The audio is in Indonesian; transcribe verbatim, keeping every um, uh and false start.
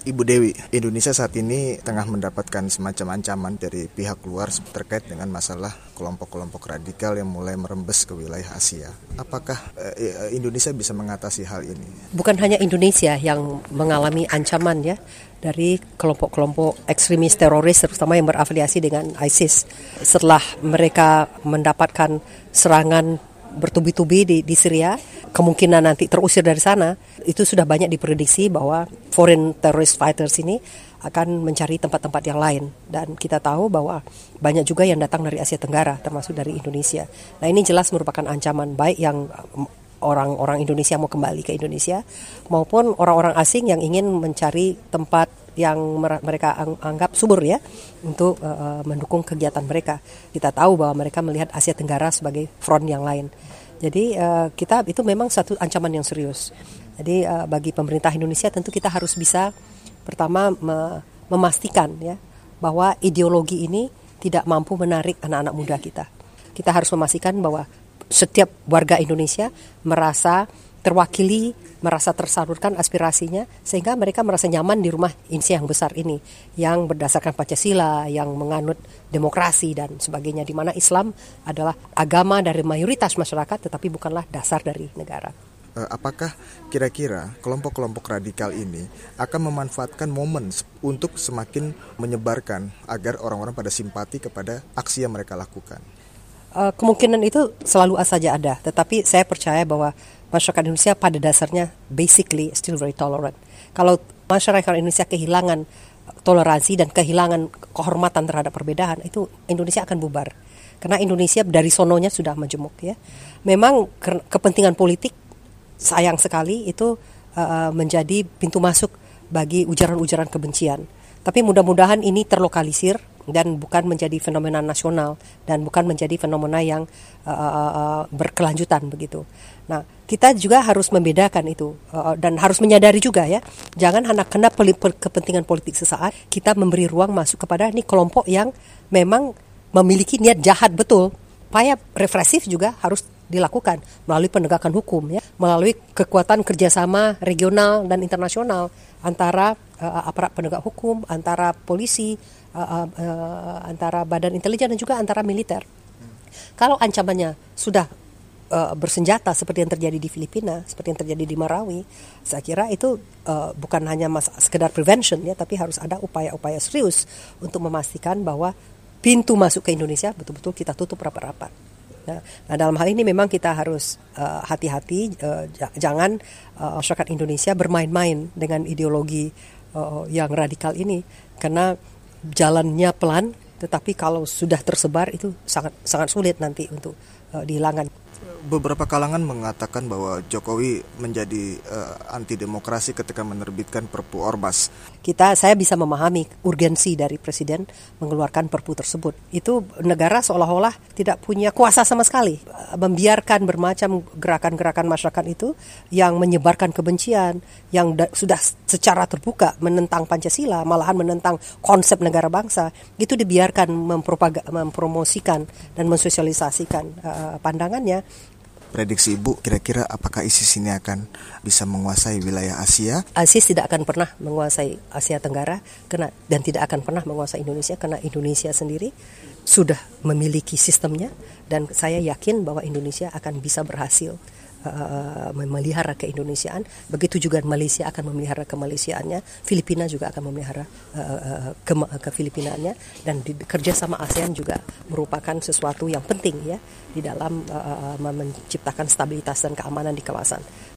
Ibu Dewi, Indonesia saat ini tengah mendapatkan semacam ancaman dari pihak luar terkait dengan masalah kelompok-kelompok radikal yang mulai merembes ke wilayah Asia. Apakah eh, Indonesia bisa mengatasi hal ini? Bukan hanya Indonesia yang mengalami ancaman ya dari kelompok-kelompok ekstremis teroris, terutama yang berafiliasi dengan ISIS. Setelah mereka mendapatkan serangan bertubi-tubi di, di Syria, kemungkinan nanti terusir dari sana, itu sudah banyak diprediksi bahwa foreign terrorist fighters ini akan mencari tempat-tempat yang lain. Dan kita tahu bahwa banyak juga yang datang dari Asia Tenggara, termasuk dari Indonesia. Nah, ini jelas merupakan ancaman baik yang orang-orang Indonesia mau kembali ke Indonesia, maupun orang-orang asing yang ingin mencari tempat yang mereka anggap subur ya untuk uh, mendukung kegiatan mereka. Kita tahu bahwa mereka melihat Asia Tenggara sebagai front yang lain. Jadi uh, kita itu memang satu ancaman yang serius. Jadi uh, bagi pemerintah Indonesia tentu kita harus bisa pertama me- memastikan ya bahwa ideologi ini tidak mampu menarik anak-anak muda kita. Kita harus memastikan bahwa setiap warga Indonesia merasa terwakili, merasa tersalurkan aspirasinya, sehingga mereka merasa nyaman di rumah Indonesia yang besar ini, yang berdasarkan Pancasila, yang menganut demokrasi dan sebagainya, di mana Islam adalah agama dari mayoritas masyarakat, tetapi bukanlah dasar dari negara. Apakah kira-kira kelompok-kelompok radikal ini akan memanfaatkan momen untuk semakin menyebarkan agar orang-orang pada simpati kepada aksi yang mereka lakukan? Uh, kemungkinan itu selalu saja ada, tetapi saya percaya bahwa masyarakat Indonesia pada dasarnya basically still very tolerant. Kalau masyarakat Indonesia kehilangan toleransi dan kehilangan kehormatan terhadap perbedaan, itu Indonesia akan bubar. Karena Indonesia dari sononya sudah majemuk ya. Memang ke- kepentingan politik sayang sekali itu uh, menjadi pintu masuk bagi ujaran-ujaran kebencian. Tapi mudah-mudahan ini terlokalisir dan bukan menjadi fenomena nasional dan bukan menjadi fenomena yang uh, uh, berkelanjutan begitu. Nah, kita juga harus membedakan itu uh, dan harus menyadari juga ya, jangan hanya kena peli- kepentingan politik sesaat kita memberi ruang masuk kepada ini kelompok yang memang memiliki niat jahat betul. Upaya represif juga harus dilakukan melalui penegakan hukum ya, melalui kekuatan kerjasama regional dan internasional antara uh, aparat penegak hukum, antara polisi, uh, uh, uh, antara badan intelijen dan juga antara militer. Hmm. Kalau ancamannya sudah uh, bersenjata seperti yang terjadi di Filipina, seperti yang terjadi di Marawi, saya kira itu uh, bukan hanya mas- sekedar prevention ya, tapi harus ada upaya-upaya serius untuk memastikan bahwa pintu masuk ke Indonesia betul-betul kita tutup rapat-rapat. Nah, nah dalam hal ini memang kita harus uh, hati-hati, uh, j- jangan uh, masyarakat Indonesia bermain-main dengan ideologi uh, yang radikal ini, karena jalannya pelan, tetapi kalau sudah tersebar itu sangat sangat sulit nanti untuk uh, dihilangkan. Beberapa kalangan mengatakan bahwa Jokowi menjadi uh, anti demokrasi ketika menerbitkan Perpu Ormas. Kita, saya bisa memahami urgensi dari Presiden mengeluarkan Perpu tersebut. Itu negara seolah-olah tidak punya kuasa sama sekali, membiarkan bermacam gerakan-gerakan masyarakat itu yang menyebarkan kebencian, yang da- sudah secara terbuka menentang Pancasila, malahan menentang konsep negara bangsa, itu dibiarkan mempropaga- mempromosikan dan mensosialisasikan uh, pandangannya. Prediksi Ibu, kira-kira apakah ISIS ini akan bisa menguasai wilayah Asia? ISIS tidak akan pernah menguasai Asia Tenggara karena, dan tidak akan pernah menguasai Indonesia, karena Indonesia sendiri sudah memiliki sistemnya, dan saya yakin bahwa Indonesia akan bisa berhasil uh, memelihara keindonesiaan. Begitu juga Malaysia akan memelihara kemalaysiaannya, Filipina juga akan memelihara uh, ke, ke Filipinaannya, dan di, kerjasama ASEAN juga merupakan sesuatu yang penting ya di dalam uh, menciptakan stabilitas dan keamanan di kawasan.